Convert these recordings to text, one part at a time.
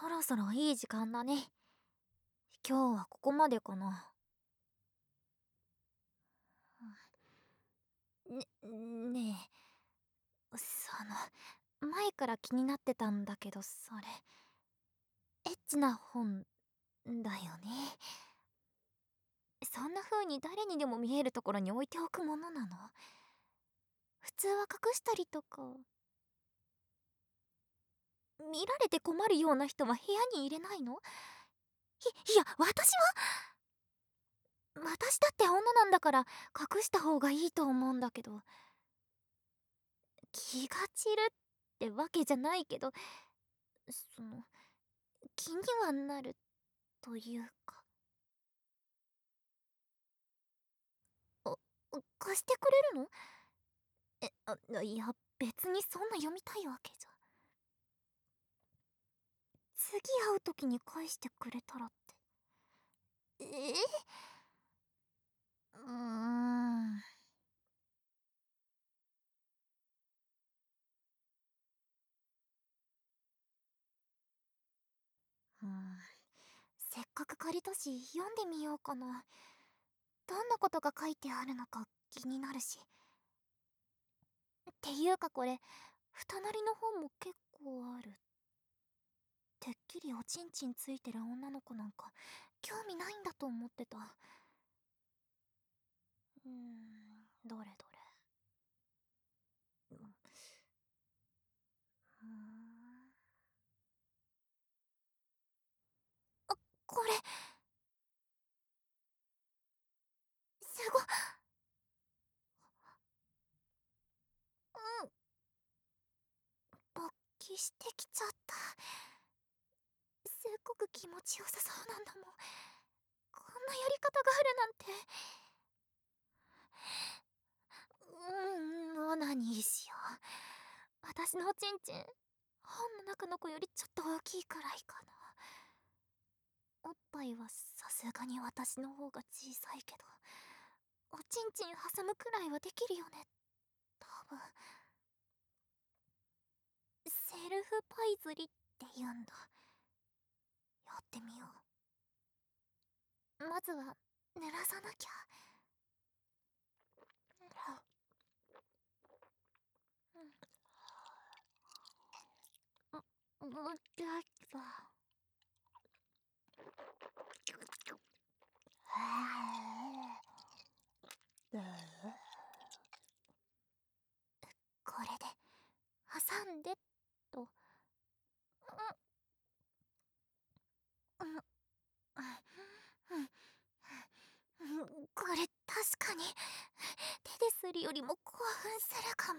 そろそろいい時間だね。今日はここまでかな。ねえ、前から気になってたんだけど、それ、エッチな本だよね。そんな風に誰にでも見えるところに置いておくものなの？普通は隠したりとか、見られて困るような人は部屋に入れないの？いや、私だって女なんだから隠した方がいいと思うんだけど。気が散るってわけじゃないけど、その、気にはなるというか。あ、貸してくれるの？いや、別にそんな読みたいわけじゃ。次会う時に返してくれたらって。うーん。うん。せっかく借りたし、読んでみようかな。どんなことが書いてあるのか気になるし。っていうかこれ、二なりの本も結構ある。てっきりおちんちんついてる女の子なんか興味ないんだと思ってた。どれどれ。うーん。これ、すごっ。うん、勃起してきちゃった。すっごく気持ちよさそうなんだもん。こんなやり方があるなんて。オナニーしよう。私のおちんちん、本の中の子よりちょっと大きいくらいかな。おっぱいはさすがに私の方が小さいけど、おちんちん挟むくらいはできるよね、多分。セルフパイズリって言うんだ。やってみよう。まずは濡らさなきゃ。うん、だったこれで挟んでと。うんうんこれ確かに手でするよりも興奮するかも。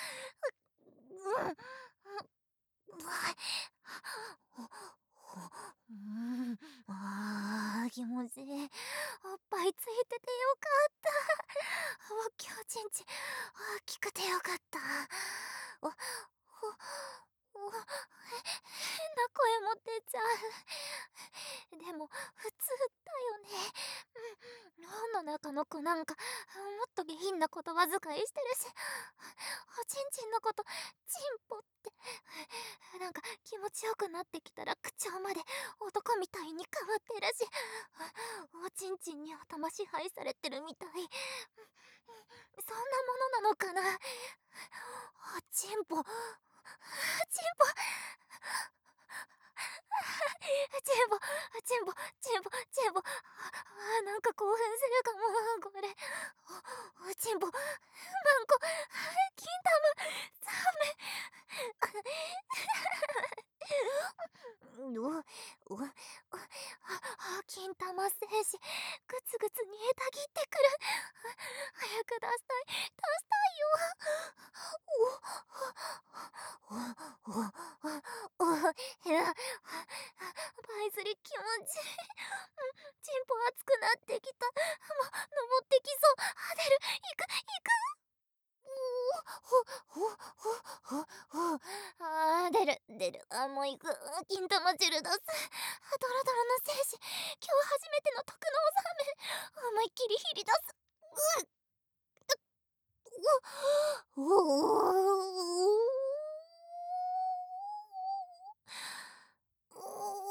気持ちいい。おっぱいついててよかった。今日ちんちん大きくてよかった。お、お、お、変な声も出ちゃう。でも、普通だよね。脳の中の子なんか、もっと下品な言葉遣いしてるし、おちんちんのこと、チンポって、なんか気持ちよくなってきたら口調まで男みたいに変わってるし、おちんちんに頭支配されてるみたい。そんなものなのかな。おちんぽ、ちんぽ、チンポ、チンポ、チンポ、チンポ。なんか興奮するかも、これ。チンポ、マンコ、金玉、サメ。金玉精子、グツグツ煮えたぎってくる。早く出したい、出したいよ。お、お、お、お、いや、パイズリ気持ちいい。チンポ熱くなってきた。登ってきそう。出る。行く、行く。出る、出る。もう行く。金玉汁出す。ドロドロの精子。今日初めての特納ザーメン。思いっきりひり出す。おお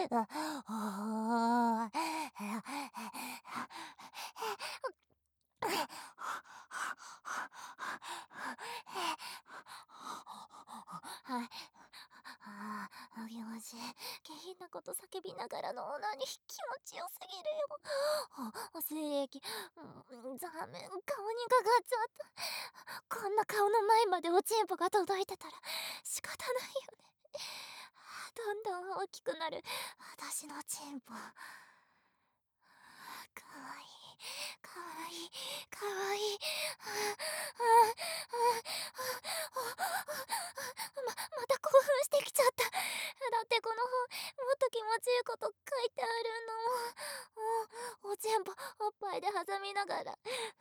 はい。気持ちいい。下品なこと叫びながらのオナニー気持ちよすぎるよ。精液、残念、顔にかかっちゃった。こんな顔の前までおちんぽが届いてたら仕方ないよね。どんどん大きくなる私のチンポ。かわいい、かわいい、かわいい。また興奮してきちゃった。だってこの本、もっと気持ちいいこと書いてあるの。おちんぽおっぱいで挟みながら。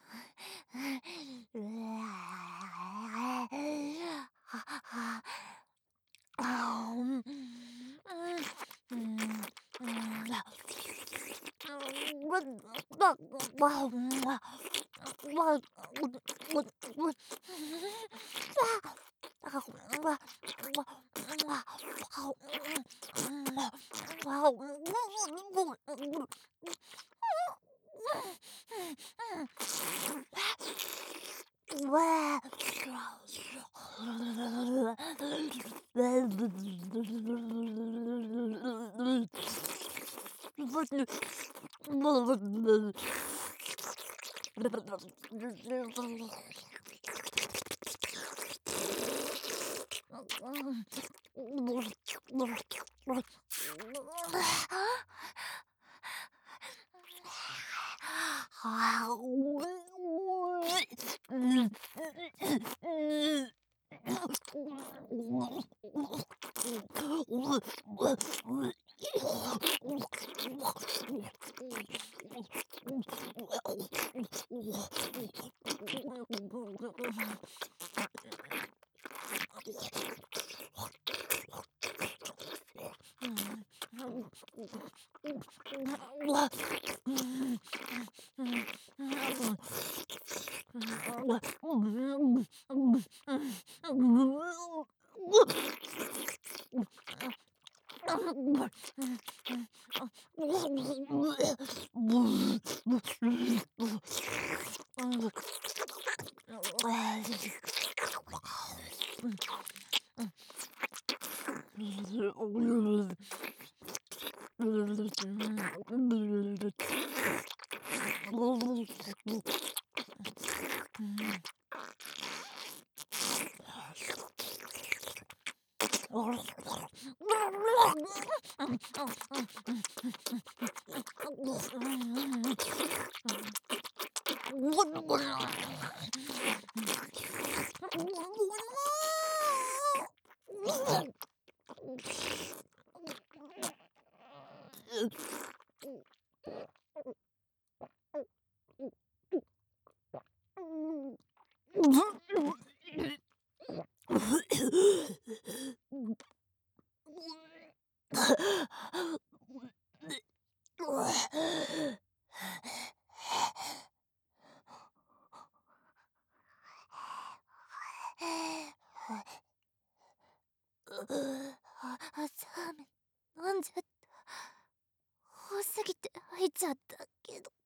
ザーメン飲んじゃった。多すぎて吐いちゃったけど。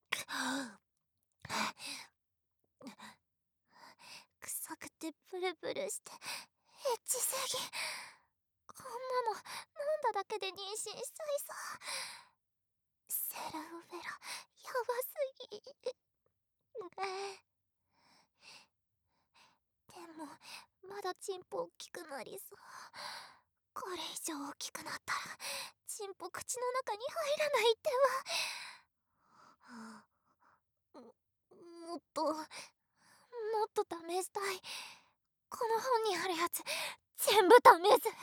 臭くてプルプルしてエッチすぎ。こんなの飲んだだけで妊娠しちゃいそう。セラウベラやばすぎ。でもまだチンポ大きくなりそう。これ以上大きくなったらチンポ口の中に入らないってば。もっと試したい。この本にあるやつ全部試す。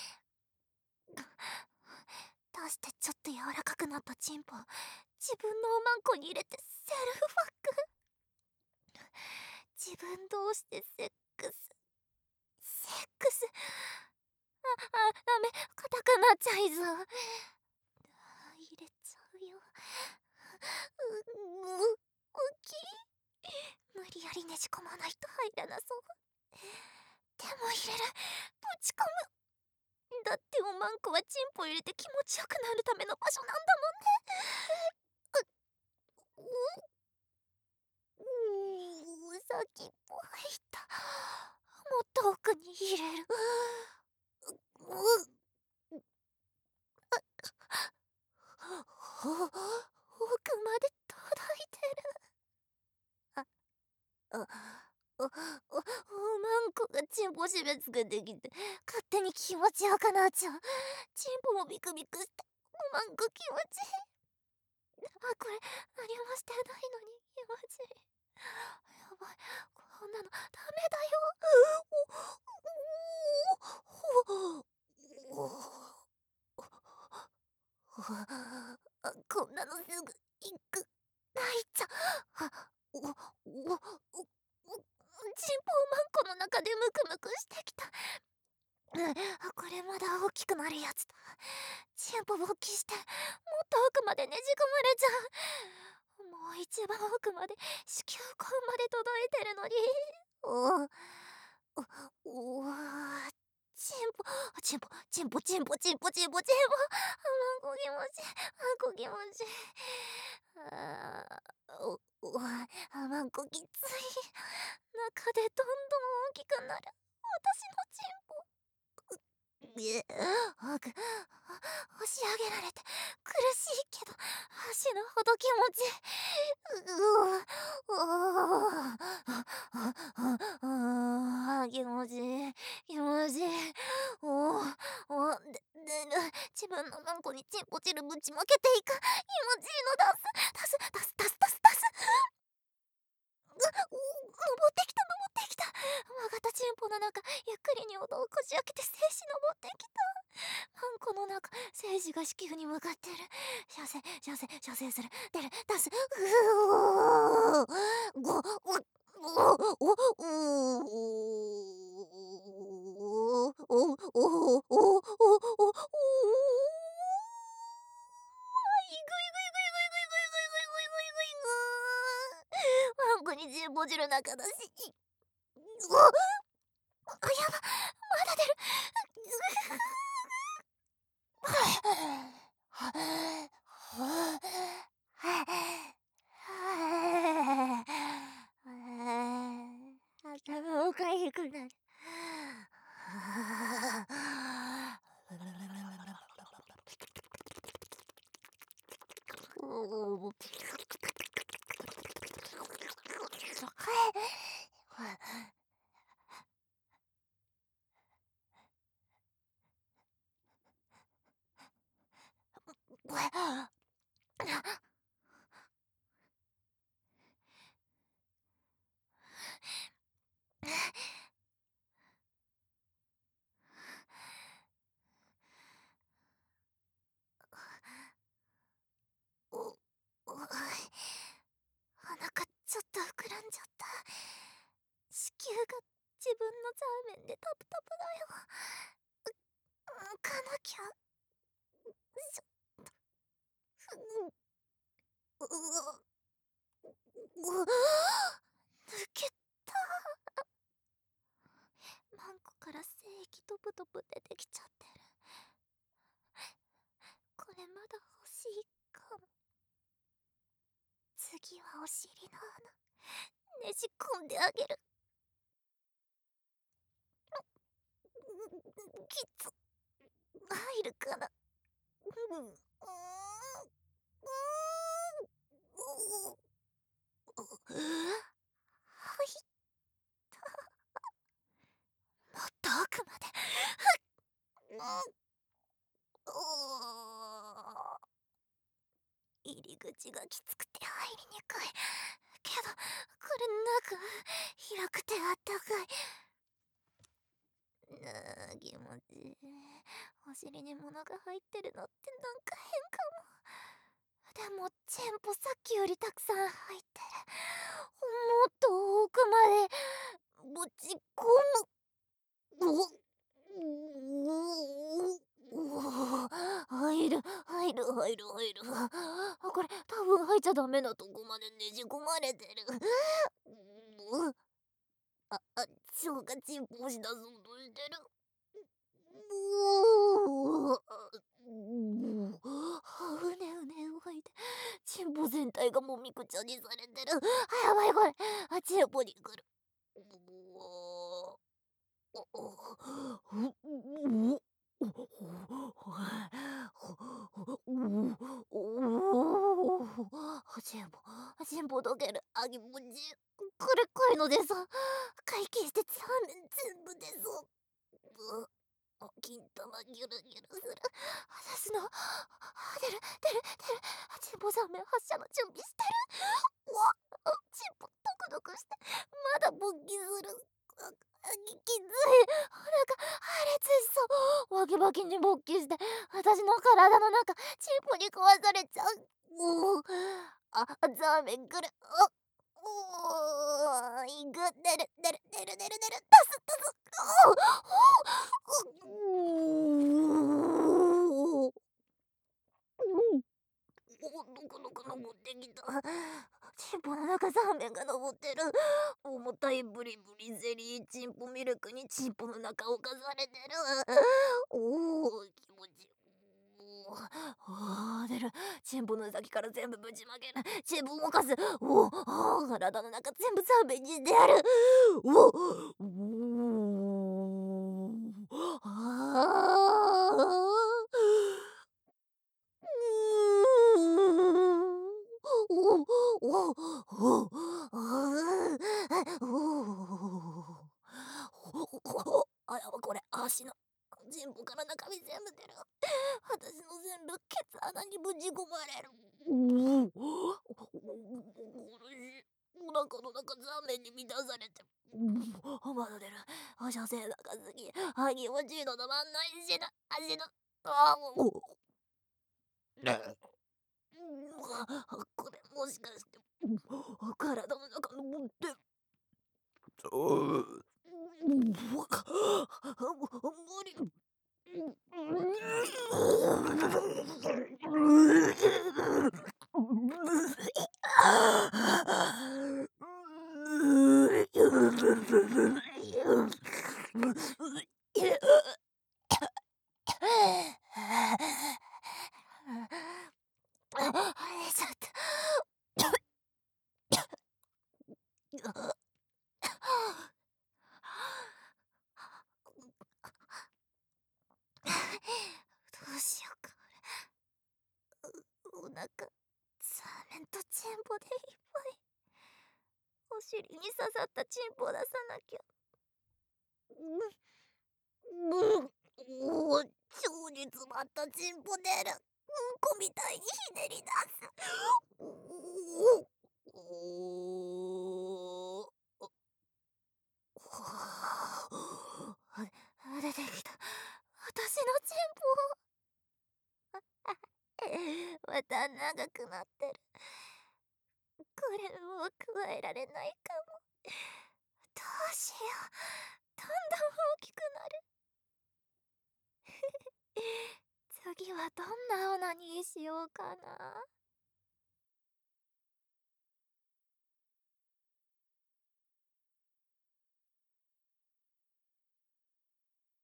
出してちょっと柔らかくなったチンポ自分のおまんこに入れてセルフファック。自分同士でセックス。ダメ、硬くなっちゃいそう。入れちゃうよ。大きい。無理やりねじ込まないと入らなそう。でも入れる。ぶち込む。 だっておまんこはチンポ入れて気持ちよくなるための場所なんだもんね。先っぽ入った。もっと奥に入れる。奥まで届いてる。あ、おまんこがチンポしべつけてきて勝手に気持ちよくなっちゃう。チンポもビクビクして、おまんこ気持ちいい。これ何もしてないのに気持ちいい。やばい、こんなのダメだよ。こんなのすぐ行く。泣いちゃう。チンポおまんこの中でムクムクしてきた。これまだ大きくなるやつだ。チンポ勃起してもっと奥までねじ込まれちゃう。もう一番奥まで子宮口まで届いてるのに。おおチンポチンポチンポチンポチンポチンポチンポ。あまんこ気持ちいい。あこ気持ちいい。あまんこきつい。中でどんどん大きくなる私のチンポ。押し上げられて苦しいけど死ぬほど気持ちいい。気持ちいい気持ちいい。自分のマンコにチンポチルぶちまけていく。気持ちいいの出す出す出す出す出す。登ってきた登ってきた。曲がったチンポの中ゆっくりに音をこじ開けて精子登ってきた。マンコの中精子が子宮に向かってる。射精する。出る出す。ごワンコにチンポ汁中だし。やば、まだ出る。頭おかゆくなる。お腹ちょっと膨らんじゃった。子宮が自分のザーメンでタプタプだよ。かなきゃ。しょ抜けた。マンコから精液トプトプ出てきちゃってる。これまだ欲しいかも。次はお尻の穴ねじ込んであげる。きつ入るかな。はいもっと奥まで。入り口がきつくて入りにくいけど、これ中広くてあったかい。気持ちいい。お尻に物が入ってるのってなんか変かも。でもチンポさっきよりたくさん入ってる。もっと奥までぶち込む。入る入る入る入る。これ多分入っちゃダメなとこまでねじ込まれてる。腸がチンポをしだそうとしてる。 うねうね動いて、チンポ全体がもみくちゃにされてる。あ、やばいこれ。チンポに来る。チンポ溶ける。あ、気持ちいい。これこいのでさ、会計してラーメン全部でさ。金玉ギュルギュルする。私の、出る出る出る。チンポ3面発射の準備してる。うわ、チンポドクドクして、まだ勃起する。きつい。お腹破裂しそう。バキバキに勃起して、私の体の中、チンポに壊されちゃう。ザーメン来る。いく、出る出る出る出る出る、出す出す。ぬくぬく登ってきた。チンポの中3面が登ってる。重たいブリブリゼリーチンポミルクにチンポの中をかされてる。気持ちいい。出る。チンポの先から全部ぶちまける。チンポ動かす。体の中全部3面にしてやる。あ、やば、これ足の全部から中身全部出る。私の全部ケツ穴にぶち込まれる。苦しい。お腹の中ザメに満たされて。まだ出る。女性高すぎ。気持ちいいの止まんないしな。足の。もう。これもしかして体の中の持ってる。無理。ちょっと。どうしようか。お腹、サーメンとチンポでいっぱい。お尻に刺さったチンポ出さなきゃ。超に詰まったチンポ出る。うんこみたいにひねり出す。出てきた。私のチンポ。また長くなってる。これもう加えられないかも。どうしよう。どんどん大きくなる。次はどんなオナニーしようかな。